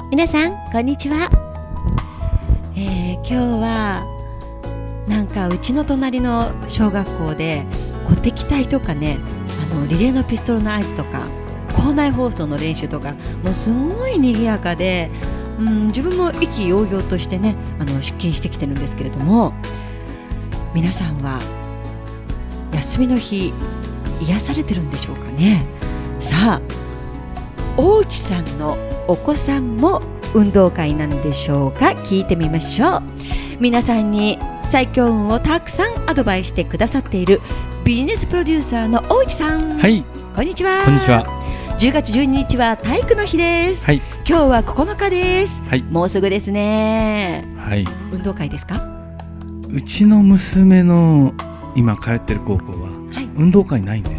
皆さんこんにちは。今日はなんかうちの隣の小学校で鼓笛隊とかね、リレーのピストルの合図とか校内放送の練習とか、もうすごい賑やかで、自分も意気揚々としてね出勤してきてるんですけれども、皆さんは休みの日癒されてるんでしょうかね。さあ、大内さんのお子さんも運動会なんでしょうか。聞いてみましょう。皆さんに最強運をたくさんアドバイスしてくださっているビジネスプロデューサーの大内さん、 はい、 こんにちは。 こんにちは。 10月12日は体育の日です、はい、今日は9日です、はい、もうすぐですね、はい、運動会ですか？ うちの娘の今通ってる高校は、はい、運動会ないんです。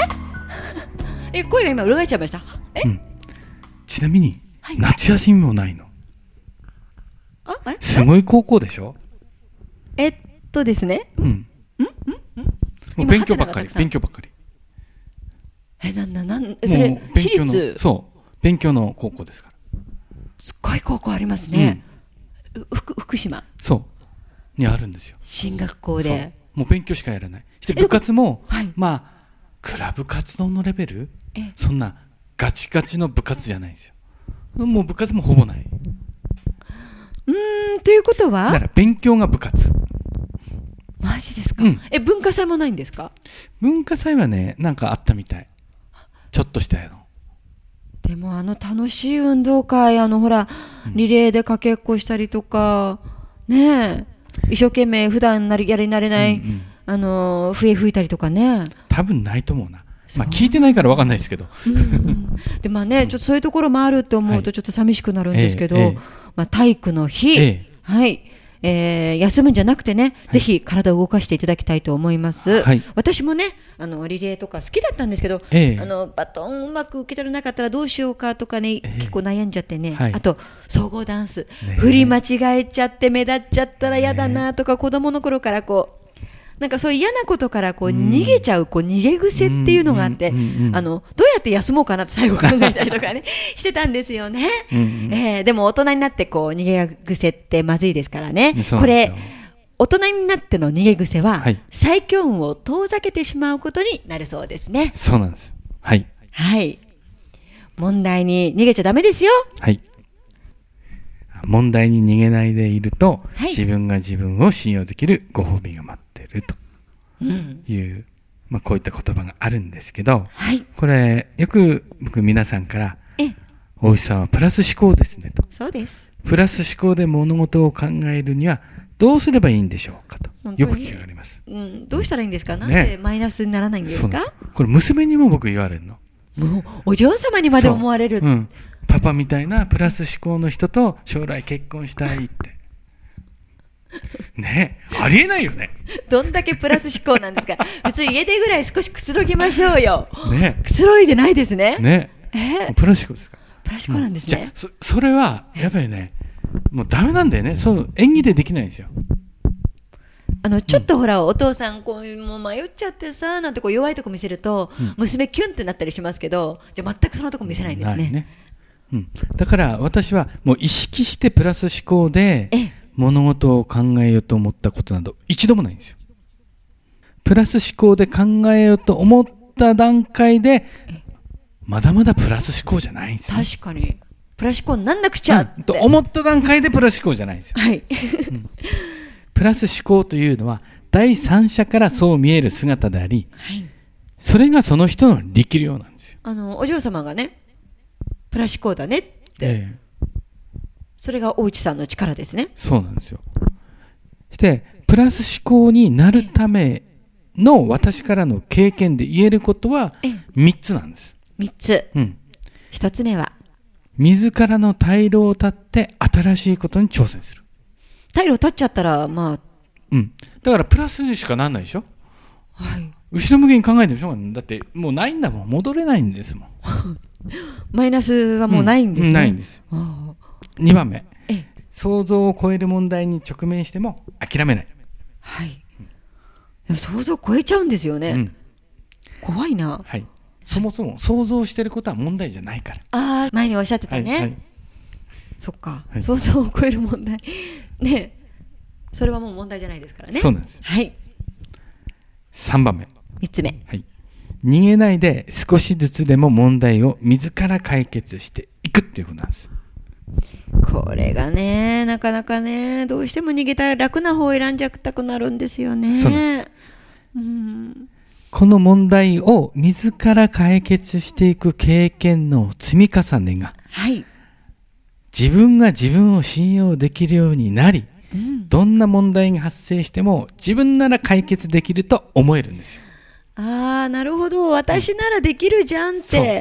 声が今裏返っちゃいました。 ちなみに、はい、夏休みもないの。すごい高校でしょ。 ですね、 もう勉強ばっかり、勉強ばっかり。 それ私立？ そう、勉強の高校ですから。 すっごい高校ありますね、福島そうにあるんですよ。 進学校でもう勉強しかやらない。して部活も、まあクラブ活動のレベル、そんなガチガチの部活じゃないんですよ。もう部活もほぼない。 ということは、 だから勉強が部活。 マジですか？文化祭もないんですか？ 文化祭はね、なんかあったみたい。ちょっとしたやの。 でも楽しい運動会、ほら、リレーでかけっこしたりとかねえ、一生懸命普段やり慣れない、笛吹いたりとかね。多分ないと思うな。まあ聞いてないから分かんないですけど。 でまあね、ちょっとそういうところもあると思うとちょっと寂しくなるんですけど、まあ、体育の日、はい、休むんじゃなくてね、ぜひ体を動かしていただきたいと思います、私もねリレーとか好きだったんですけど、バトンうまく受け取れなかったらどうしようかとかね、結構悩んじゃってね、あと総合ダンス、振り間違えちゃって目立っちゃったら嫌だなとか、子供の頃からこうなんかそういう嫌なことからこう逃げちゃう、逃げ癖っていうのがあって、どうやって休もうかなって最後考えたりとかねしてたんですよね。でも大人になってこう逃げ癖ってまずいですからね。これ大人になっての逃げ癖は、最強運を遠ざけてしまうことになるそうですね。 そうなんです。はい。 はい。問題に逃げちゃダメですよ。はい。 問題に逃げないでいると、自分が自分を信用できるご褒美が待っているという、まあこういった言葉があるんですけど、これよく僕皆さんから大内さんはプラス思考ですねと。 そうです。 プラス思考で物事を考えるにはどうすればいいんでしょうかとよく聞かれます。 どうしたらいいんですか？なんでマイナスにならないんですか？ これ娘にも僕言われるの。 もうお嬢様にまで思われる。 パパみたいなプラス思考の人と将来結婚したいってね、ありえないよね。 どんだけプラス思考なんですか？普通家でぐらい少しくつろぎましょうよ。 ね、 くつろいでないですね。 ね、プラス思考ですか？ プラス思考なんですね。 じゃあそれはやっぱりね、もうダメなんだよね。その演技でできないんですよ。 ちょっとほら、お父さんこうもう迷っちゃってさなんてこう弱いとこ見せると、娘キュンってなったりしますけど、じゃあ全くそのとこ見せないんですね。 だから私はもう意識してプラス思考で物事を考えようと思ったことなど一度もないんですよ。プラス思考で考えようと思った段階でまだまだプラス思考じゃないんですよ。 確かにプラス思考になんなくちゃって、 と思った段階でプラス思考じゃないんですよ。プラス思考というのは第三者からそう見える姿であり、それがその人の力量なんですよ。 お嬢様がねプラス思考だねって、それが大内さんの力ですね。 そうなんですよ。してプラス思考になるための私からの経験で言えることは3つなんです。 3つ。1つ目は自らの退路を断って新しいことに挑戦する。 退路を断っちゃったらまあ、 だからプラスにしかなんないでしょ。後ろ向きに考えてるでしょ。だってもうないんだもん、戻れないんですもん。 マイナスはもうないんですね。 ないんです。2番目、想像を超える問題に直面しても諦めない。 想像を超えちゃうんですよね。怖いな。 そもそも想像してることは問題じゃないから。 前におっしゃってたね。 そっか、はい、想像を超える問題ね、それはもう問題じゃないですからね。 そうなんです。 はい。 3番目。 3つ目。 はい。逃げないで少しずつでも問題を自ら解決していくっていうことなんです。 これがね、なかなかね、どうしても逃げたい楽な方を選んじゃったくなるんですよね。 そうです。この問題を自ら解決していく経験の積み重ねが、 はい、 自分が自分を信用できるようになり、どんな問題が発生しても自分なら解決できると思えるんですよ。 ああ、なるほど、私ならできるじゃんって、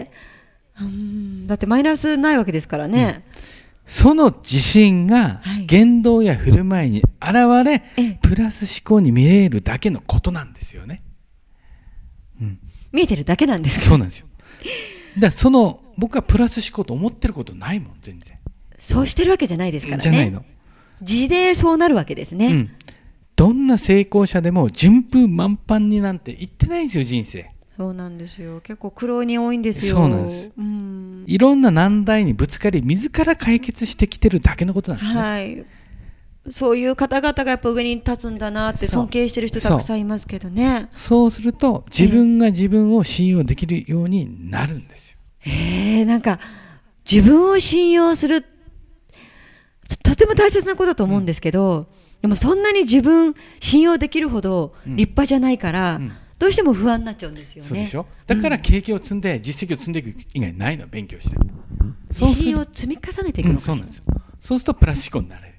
だってマイナスないわけですからね。 その自信が言動や振る舞いに現れ、プラス思考に見えるだけのことなんですよね。 見えてるだけなんですか。 そうなんですよ。だから僕はプラス思考と思ってることないもん、全然。 そうしてるわけじゃないですからね。 じゃないの。 字でそうなるわけですね。 どんな成功者でも順風満帆になんて言ってないんですよ、人生。 そうなんですよ。結構苦労に多いんですよ。 そうなんです。いろんな難題にぶつかり、自ら解決してきてるだけのことなんですね。 はい。そういう方々がやっぱ上に立つんだなって尊敬してる人たくさんいますけどね。 そうすると自分が自分を信用できるようになるんですよ。 なんか自分を信用するとても大切なことだと思うんですけど、でもそんなに自分信用できるほど立派じゃないから、どうしても不安になっちゃうんですよね。 そうでしょ。だから経験を積んで実績を積んでいく以外ないの、勉強して。 自信を積み重ねていくのかしら。 そうなんですよ。そうするとプラス思考になれる。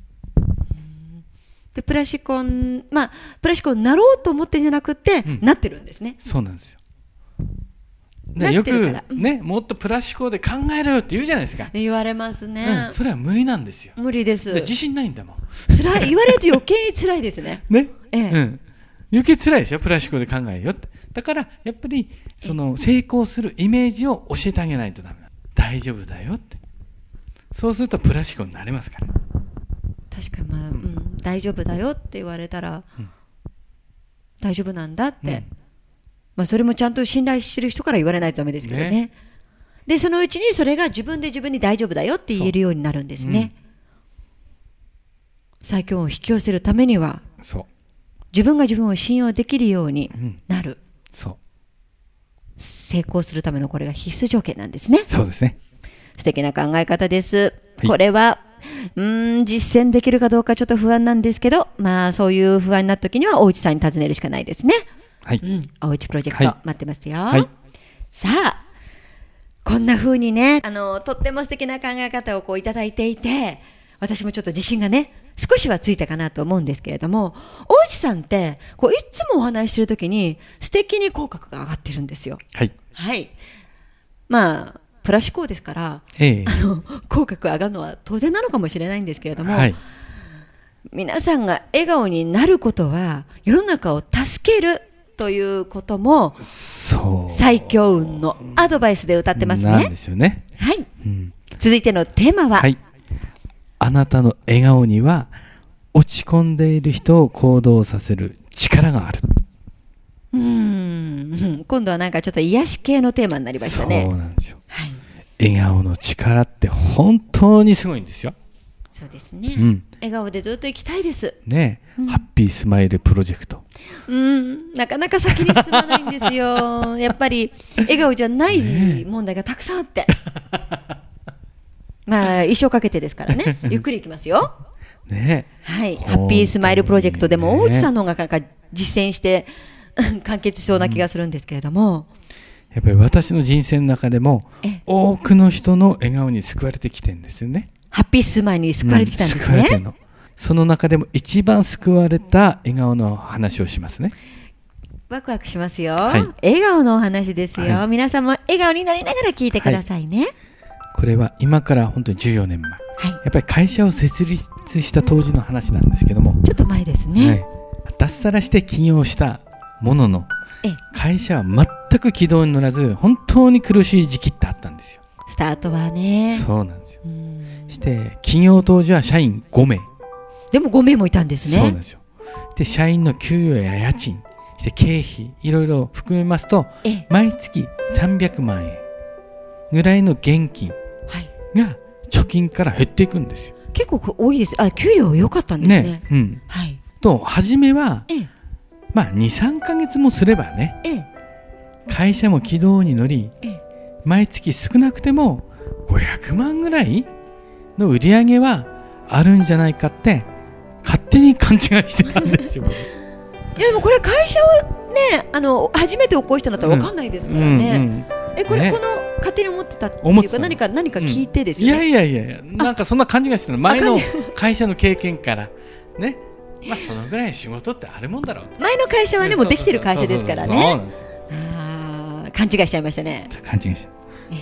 でプラス思考になろうと思ってんじゃなくて、なってるんですね。 そうなんですよ。よくね、もっとプラス思考で考えろよって言うじゃないですか。 言われますね。 それは無理なんですよ。 無理です。 自信ないんだもん。 辛い、言われると余計に辛いですね。 ね。余計辛いでしょ、プラス思考で考えよって。だからやっぱり成功するイメージを教えてあげないとダメだ。大丈夫だよって。そうするとプラス思考になれますから。 確かに大丈夫だよって言われたら、大丈夫なんだって、それもちゃんと信頼してる人から言われないとダメですけどね。でそのうちにそれが自分で自分に大丈夫だよって言えるようになるんですね。最強を引き寄せるためには、自分が自分を信用できるようになる、成功するためのこれが必須条件なんですね。 そうですね。 素敵な考え方です。これは実践できるかどうかちょっと不安なんですけど、そういう不安な時には大内さんに尋ねるしかないですね。大内プロジェクト、待ってますよ。さあ、こんな風にね、とっても素敵な考え方をいただいていて、私もちょっと自信がね、少しはついたかなと思うんですけれども、大内さんっていつもお話ししてる時に素敵に口角が上がってるんですよ。プラス思考ですから、口角上がるのは当然なのかもしれないんですけれども、皆さんが笑顔になることは世の中を助けるということも最強運のアドバイスで歌ってますね。 なんですよね。 続いてのテーマは、 あなたの笑顔には落ち込んでいる人を行動させる力がある。 今度はなんかちょっと癒し系のテーマになりましたね。 そうなんですよ。笑顔の力って本当にすごいんですよ。 そうですね。笑顔でずっと生きたいですね。ハッピースマイルプロジェクト。 なかなか先に進まないんですよ。やっぱり笑顔じゃない問題がたくさんあって。一生かけてですからね。ゆっくりいきますよ。ハッピースマイルプロジェクトでも大内さんの方が実践して完結しそうな気がするんですけれども、 やっぱり私の人生の中でも多くの人の笑顔に救われてきてるんですよね。 ハッピースマイルに救われてきたんですね。 その中でも一番救われた笑顔の話をしますね。 ワクワクしますよ。笑顔のお話ですよ。皆さんも笑顔になりながら聞いてくださいね。 これは今から本当に14年前、やっぱり会社を設立した当時の話なんですけども、 ちょっと前ですね。 脱サラして起業したものの、会社は全く軌道に乗らず本当に苦しい時期ってあったんですよ。 スタートはね。 そうなんですよ。して起業当時は社員5名。 でも5名もいたんですね。 そうなんですよ。で社員の給与や家賃、して経費いろいろ含めますと、毎月300万円ぐらいの現金が貯金から減っていくんですよ。 結構多いです。給料良かったんですね。 はい。と初めは、2、3ヶ月もすればね、会社も軌道に乗り、毎月少なくても500万ぐらいの売り上げはあるんじゃないかって勝手に勘違いしてたんですよ。 いやでもこれ会社をね、初めて起こしたんだったら分かんないですからね。この勝手に思ってたっていうか、何か聞いてですよね。 いやなんかそんな感じがしてた。前の会社の経験からね、そのぐらい仕事ってあるもんだろう。 前の会社はね、もうできてる会社ですからね。 そうなんですよ。 勘違いしちゃいましたね。 勘違いした。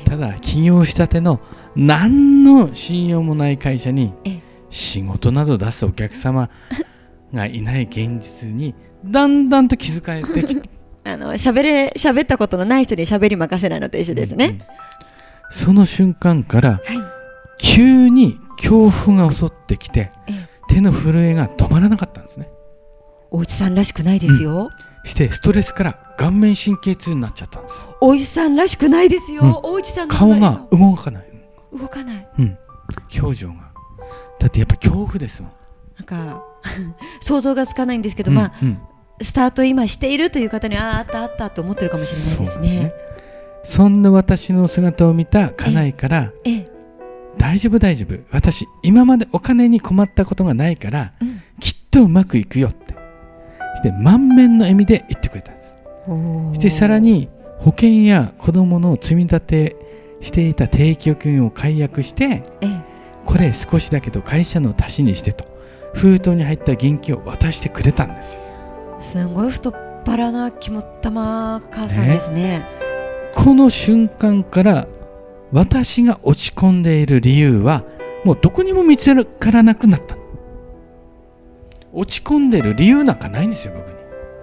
ただ起業したての何の信用もない会社に仕事など出すお客様がいない現実にだんだんと気づかれてきて喋ったことのない人に喋り任せないのと一緒ですね。 その瞬間から、急に恐怖が襲ってきて、手の震えが止まらなかったんですね。 おうちさんらしくないですよ。 してストレスから顔面神経痛になっちゃったんです。 おうちさんらしくないですよ。おうちさんの顔が動かない。表情が。だってやっぱ恐怖ですもん。なんか想像がつかないんですけど、スタート今しているという方にあったと思ってるかもしれないですね。 そんな私の姿を見た家内から大丈夫私今までお金に困ったことがないから、きっとうまくいくよってして満面の笑みで言ってくれたんです。してさらに保険や子供の積み立てしていた定期預金を解約して、これ少しだけど会社の足しにしてと封筒に入った現金を渡してくれたんですよ。 すごい太っ腹な肝っ玉母さんですね。 この瞬間から私が落ち込んでいる理由はもうどこにも見つからなくなった。落ち込んでいる理由なんかないんですよ、僕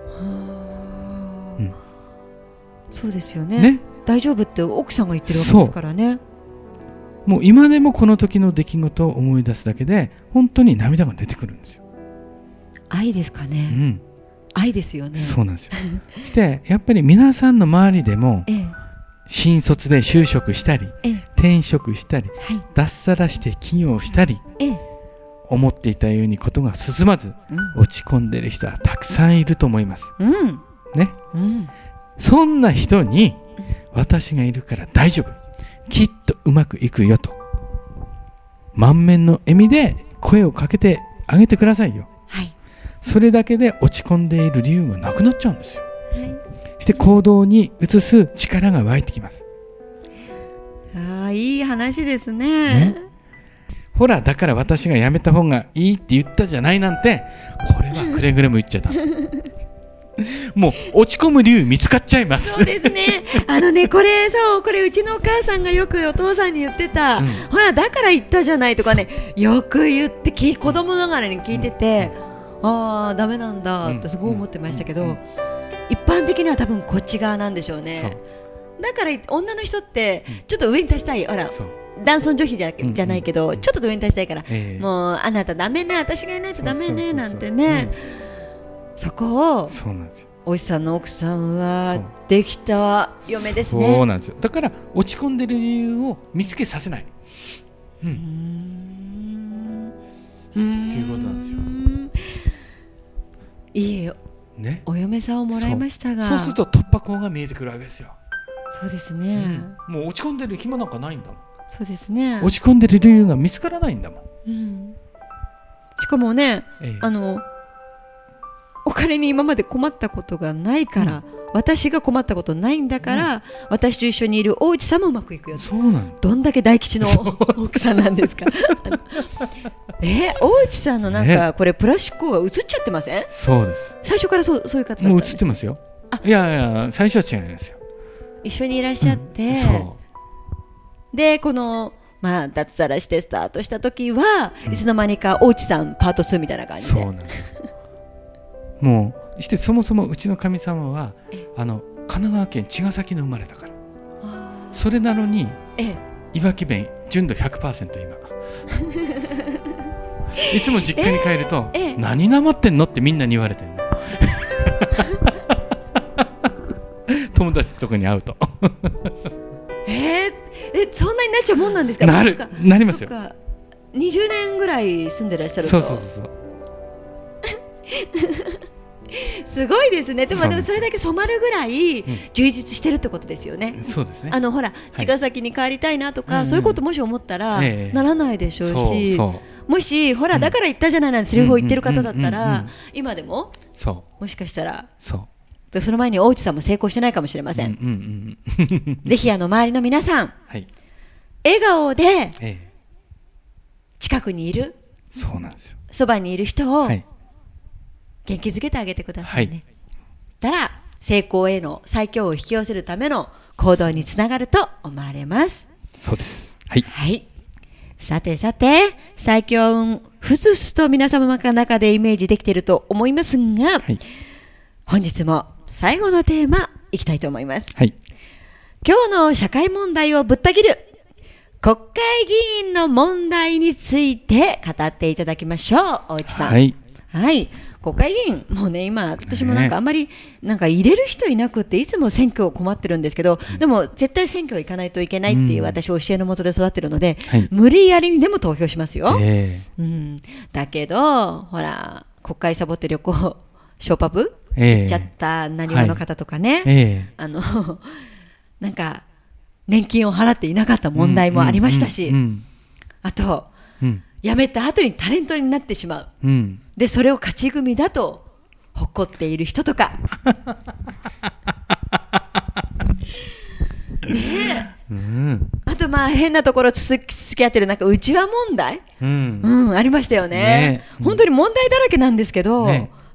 に。 そうですよね。大丈夫って奥さんが言ってるわけですからね。 もう今でもこの時の出来事を思い出すだけで本当に涙が出てくるんですよ。 愛ですかね。愛ですよね。 そうなんですよ。してやっぱり皆さんの周りでも、新卒で就職したり、転職したり、脱サラして起業したり、思っていたようにことが進まず、落ち込んでいる人はたくさんいると思います。そんな人に私がいるから大丈夫、きっとうまくいくよと満面の笑みで声をかけてあげてくださいよ。それだけで落ち込んでいる理由がなくなっちゃうんですよ。そして行動に移す力が湧いてきます。 いい話ですね。 ほらだから私がやめた方がいいって言ったじゃないなんて、これはくれぐれも言っちゃったもう落ち込む理由見つかっちゃいます。 そうですね。これうちのお母さんがよくお父さんに言ってた、ほらだから言ったじゃないとかね、よく言って子供ながらに聞いてて、ダメなんだってすごい思ってましたけど、一般的には多分こっち側なんでしょうね。だから女の人ってちょっと上に立ちたい、男尊女卑じゃないけど、ちょっと上に立ちたいから、もうあなたダメね、私がいないとダメねなんてね、そこをおじさんの奥さんはできた嫁ですね。 そうなんですよ。だから落ち込んでる理由を見つけさせないっていうことなんですよ。 いいお嫁さんをもらいましたが、 そうすると突破口が見えてくるわけですよ。 そうですね。 もう落ち込んでる暇なんかないんだもん。 そうですね。 落ち込んでる理由が見つからないんだもん。 しかもね、お金に今まで困ったことがないから、私が困ったことないんだから、私と一緒にいる大内さんもうまくいくよ。 そうなんだ。 どんだけ大吉の奥さんなんですか大内さんのなんか、これプラスチックが映っちゃってません？ そうです。 最初からそういう方だったんですか？ もう映ってますよ。いや最初は違いますよ。 一緒にいらっしゃって、でこの脱サラしてスタートした時は、いつの間にか大内さんパート2みたいな感じで。 そうなんですよ。もうしてそもそもうちの神様は神奈川県茅ヶ崎の生まれだから、それなのにいわき弁純度 100% 今いつも実家に帰ると、何なまってんのってみんなに言われてるの友達とかに会うとそんなになっちゃうもんなんですか？ なりますよ。 20年ぐらい住んでらっしゃると。そうすごいですね。でもそれだけ染まるぐらい充実してるってことですよね。 そうですね。 ほら、茅ヶ崎に帰りたいなとか、そういうこともし思ったらならないでしょうし、もしほらだから言ったじゃないなんてセリフを言ってる方だったら、今でももしかしたらその前に大内さんも成功してないかもしれません。ぜひ周りの皆さん、笑顔で近くにいる、 そうなんですよ。 そばにいる人を元気づけてあげてくださいね。たら成功への最強を引き寄せるための行動につながると思われます。 そうです。はい。 さて最強運ふつふつと皆様の中でイメージできていると思いますが、本日も最後のテーマいきたいと思います。今日の社会問題をぶった切る国会議員の問題について語っていただきましょう。大内さん。国会議員、もうね、今、私もあんまり、入れる人いなくって、いつも選挙困ってるんですけど、でも、絶対選挙行かないといけないっていう、私、教えのもとで育ってるので、無理やりにでも投票しますよ。だけど、ほら、国会サボって旅行、ショーパブ行っちゃった何話の方とかね、年金を払っていなかった問題もありましたし、あと、辞めた後にタレントになってしまう。で、それを勝ち組だと誇っている人とか。あと変なところ付き合ってる内輪問題、ありましたよね。本当に問題だらけなんですけど、も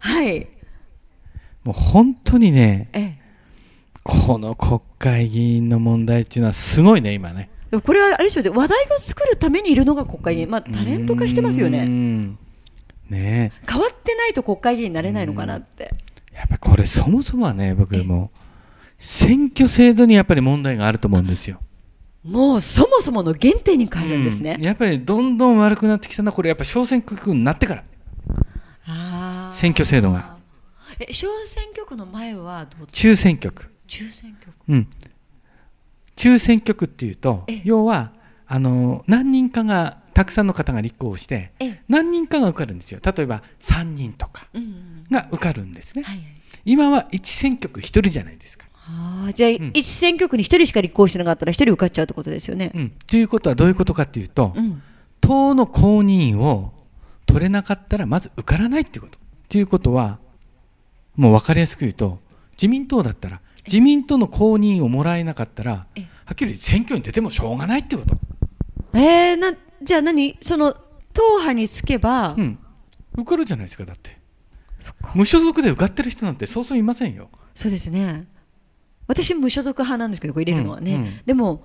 う本当にね、この国会議員の問題っていうのはすごいね、今ね。 これはあれですよね、話題を作るためにいるのが国会議員、タレント化してますよね。変わってないと国会議員になれないのかなって。 やっぱりこれそもそもはね、僕も選挙制度にやっぱり問題があると思うんですよ。 もうそもそもの原点に変えるんですね。 やっぱりどんどん悪くなってきたのはこれやっぱ小選挙区になってから。選挙制度が。 小選挙区の前はどう？ 中選挙区。中選挙区っていうと、要は何人かがたくさんの方が立候補して何人かが受かるんですよ。例えば3人とかが受かるんですね。今は1選挙区1人じゃないですか。 じゃあ1選挙区に1人しか立候補してなかったら1人受かっちゃうってことですよね。 ということはどういうことかっていうと、党の公認を取れなかったらまず受からないっていうこと。ということはもう分かりやすく言うと、自民党だったら自民党の公認をもらえなかったらはっきり選挙に出てもしょうがないってこと。 じゃあその党派につけば、 受かるじゃないですか。だって無所属で受かってる人なんてそうそういませんよ。 そうですね。私無所属派なんですけど、これ入れるのはね、でも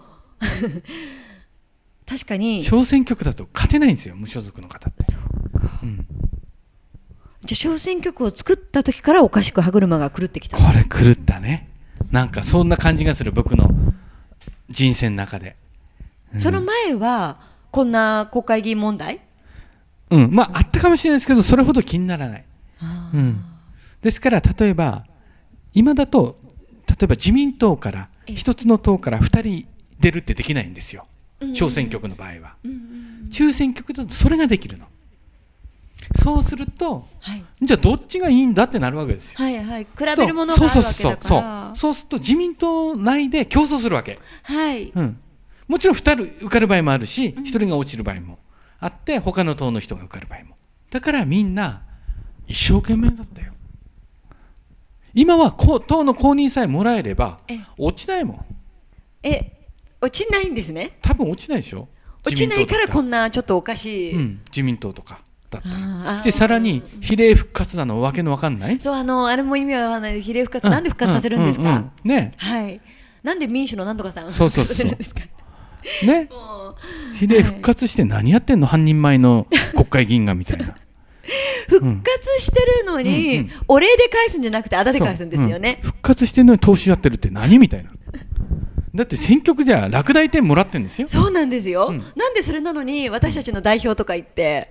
確かに小選挙区だと勝てないんですよ、無所属の方って。 そうか、じゃあ小選挙区を作った時からおかしく歯車が狂ってきた。 これ狂ったね。そんな感じがする、僕の人生の中で。 その前はこんな国会議員問題、 あったかもしれないですけど、それほど気にならない。ですから例えば今だと、例えば自民党から一つの党から2人出るってできないんですよ、小選挙区の場合は。中選挙区だとそれができるの。そうすると、じゃあどっちがいいんだってなるわけですよ。 比べるものがあるわけだから。 そうすると自民党内で競争するわけ。もちろん2人受かる場合もあるし、1人が落ちる場合もあって、他の党の人が受かる場合も。だからみんな一生懸命だったよ。今は党の公認さえもらえれば落ちないもん。 落ちないんですね。 多分落ちないでしょ。 落ちないからこんなちょっとおかしい、 自民党とかだったら。でさらに比例復活なのわけのわかんない。 そう、あれも意味はわかんない。比例復活、なんで復活させるんですか。なんで民主のなんとかさん復活させるんですか。比例復活して何やってんの、半人前の国会議員がみたいな。 復活してるのに、お礼で返すんじゃなくてあだで返すんですよね。 復活してるのに投資やってるって何みたいな。だって選挙区じゃ落第点もらってるんですよ。 そうなんですよ、なんでそれなのに私たちの代表とか言って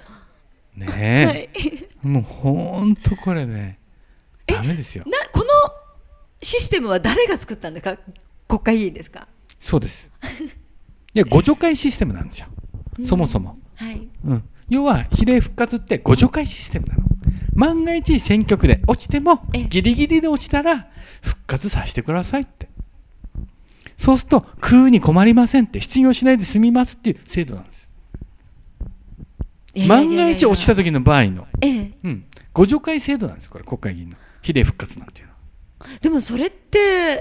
もうほんとこれね、ダメですよ。 このシステムは誰が作ったんですか。国会議員ですか。 そうです。 で、互助会システムなんですよ。そもそも。 はい。 要は、比例復活って互助会システムなの。万が一選挙区で落ちても、ギリギリで落ちたら、復活させてくださいって。そうすると、食うに困りませんって、失業しないで済みますっていう制度なんです。万が一落ちた時の場合の、互助会制度なんです、これ、国会議員の。比例復活なんていうのは。 でもそれって、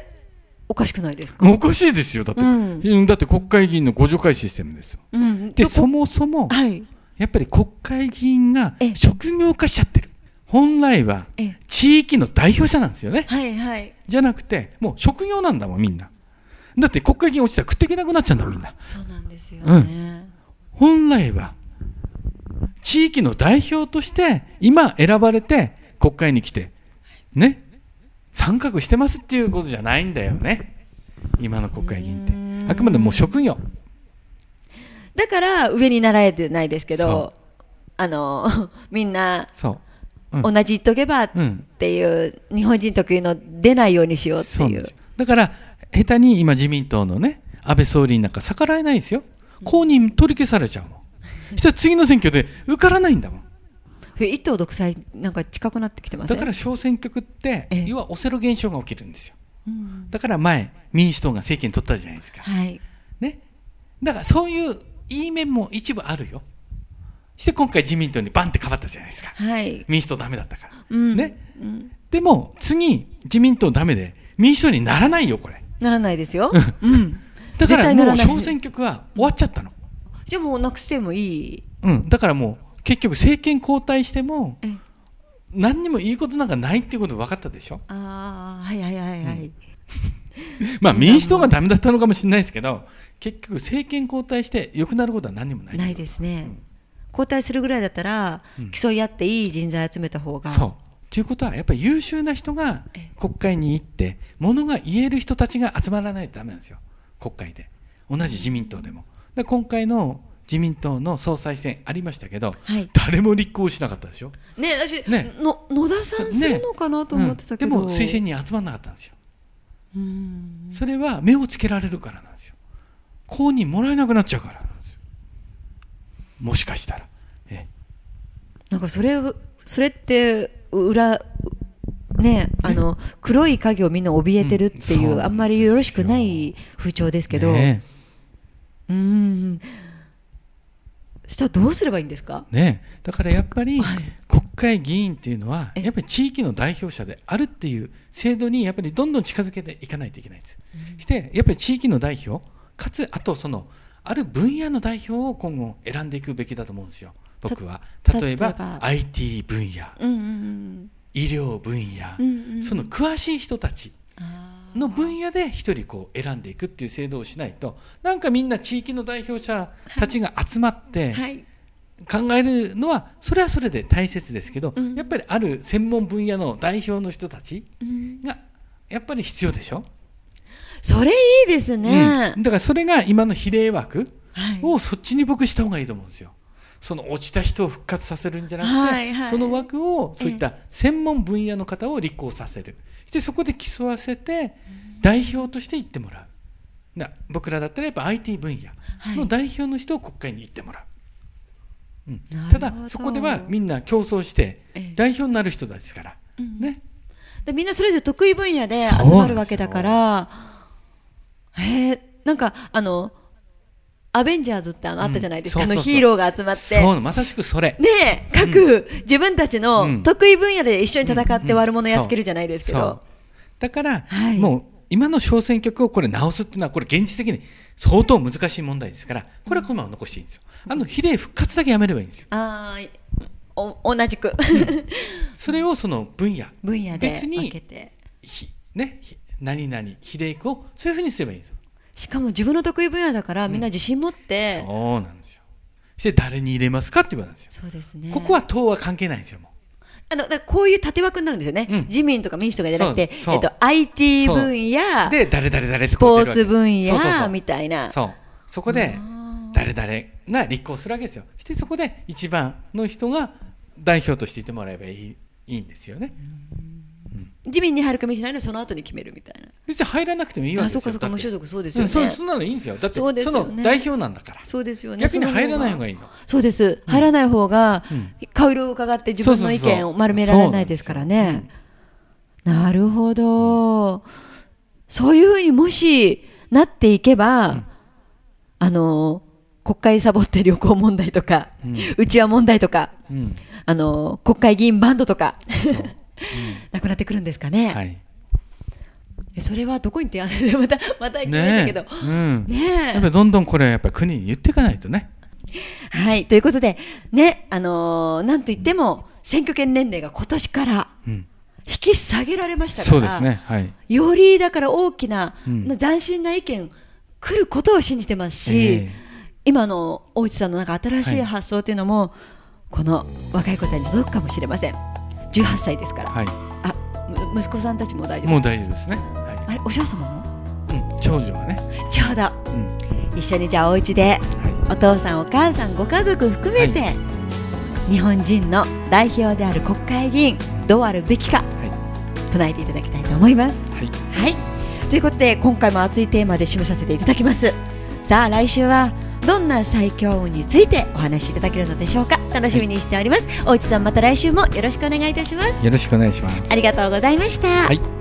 おかしくないですか？ おかしいですよ。だって、だって国会議員の互助会システムですよ。で、そもそも、やっぱり国会議員が職業化しちゃってる。本来は地域の代表者なんですよね。じゃなくて、もう職業なんだもん、みんな。だって国会議員落ちたら食っていけなくなっちゃうんだ、みんな。 そうなんですよね。 本来は、地域の代表として今選ばれて国会に来て、ね。参画してますっていうことじゃないんだよね。今の国会議員って。あくまでも職業。 だから上に習えてないですけど、みんな、同じ言っとけばっていう、日本人特有の出ないようにしようっていう。 だから、下手に今自民党のね、安倍総理になんか逆らえないですよ。公認取り消されちゃうもん。そしたら次の選挙で受からないんだもん。 一党独裁なんか近くなってきてますね。 だから小選挙区って、要はオセロ現象が起きるんですよ。だから前、民主党が政権取ったじゃないですか。ね。だからそういういい面も一部あるよ。して今回自民党にバンって変わったじゃないですか。民主党ダメだったから。ね。でも次、自民党ダメで民主党にならないよ、これ。 ならないですよ。 だからもう小選挙区は終わっちゃったの。 じゃあもうなくしてもいい。 だからもう、結局政権交代しても何にもいいことなんかないっていうこと分かったでしょ。まあ民主党がダメだったのかもしれないですけど、結局政権交代して良くなることは何にもない。 ないですね。交代するぐらいだったら競い合っていい人材集めた方が。 そうということはやっぱり優秀な人が国会に行って物が言える人たちが集まらないとダメなんですよ、国会で。同じ自民党でも。で今回の自民党の総裁選ありましたけど、誰も立候補しなかったでしょ。 私、野田さんするのかなと思ってたけど、 でも推薦に集まらなかったんですよ。それは目をつけられるからなんですよ。公認もらえなくなっちゃうからなんですよ。もしかしたら。 なんかそれって黒い影をみんな怯えてるっていう、あんまりよろしくない風潮ですけど、したらどうすればいいんですかね。だからやっぱり国会議員っていうのはやっぱり地域の代表者であるっていう制度にやっぱりどんどん近づけていかないといけないんです。してやっぱり地域の代表かつあとある分野の代表を今後選んでいくべきだと思うんですよ、僕は。例えば IT 分野、医療分野、その詳しい人たちの分野で一人選んでいくっていう制度をしないと、なんかみんな地域の代表者たちが集まって考えるのはそれはそれで大切ですけど、やっぱりある専門分野の代表の人たちがやっぱり必要でしょ。 それいいですね。 だからそれが今の比例枠をそっちに僕した方がいいと思うんですよ。その落ちた人を復活させるんじゃなくて、その枠をそういった専門分野の方を立候補させる。でそこで競わせて代表として行ってもらう。僕らだったらやっぱ IT 分野の代表の人を国会に行ってもらう。ただそこではみんな競争して代表になる人ですから、ね。 でみんなそれぞれ得意分野で集まるわけだから、なんかアベンジャーズってあったじゃないですか、ヒーローが集まって。 そうまさしくそれね、各自分たちの得意分野で一緒に戦って悪者やっつけるじゃないですけど、 だから、もう今の小選挙区をこれ直すっていうのはこれ現実的に相当難しい問題ですから、これはこのまま残していいんですよ。比例復活だけやめればいいんですよ。 同じくそれをその分野で分けて何々比例区をそういうふうにすればいいんですよ。 しかも自分の得意分野だからみんな自信持って、 そうなんですよ。そして誰に入れますかっていうことなんですよ。 そうですね。 ここは党は関係ないんですよ。もうだからこういう縦枠になるんですよね、自民とか民主とかじゃなくて、IT 分野で誰スポーツ分野みたいな、 そこで誰々が立候補するわけですよ。してそこで一番の人が代表としていてもらえばいいんですよね。 自民に入るかもしれないのはその後に決めるみたいな。 別に入らなくてもいいわけですよ。 そうか無所属、そうですよね。 そんなのいいんですよ。だってその代表なんだから。 そうですよね。 逆に入らない方がいいの。 そうです。入らない方が顔色を伺って自分の意見を丸められないですからね。なるほど。そういうふうにもしなっていけば、国会サボって旅行問題とか、うちわ問題とか、国会議員バンドとかなくなってくるんですかね。はい、それはどこに提案でまた言ってないんだけど、 やっぱりどんどんこれはやっぱり国に言っていかないとね。 はい、ということでね、なんといっても選挙権年齢が今年から引き下げられましたから、 そうですね、はい、 よりだから大きな、斬新な意見来ることを信じてますし、今の大内さんのなんか新しい発想というのも、この若い子たちに届くかもしれません。18歳ですから、はい、息子さんたちも大丈夫です。 もう大丈夫ですね、はい、 あれお嬢様も、 長女はねちょうど、一緒にじゃあお家で、お父さんお母さんご家族含めて、日本人の代表である国会議員どうあるべきか、唱えていただきたいと思います。はい、ということで今回も熱いテーマで締めさせていただきます。さあ来週はどんな最強運についてお話しいただけるのでしょうか。楽しみにしております。大内さん、また来週もよろしくお願いいたします。 よろしくお願いします。 ありがとうございました。 はい。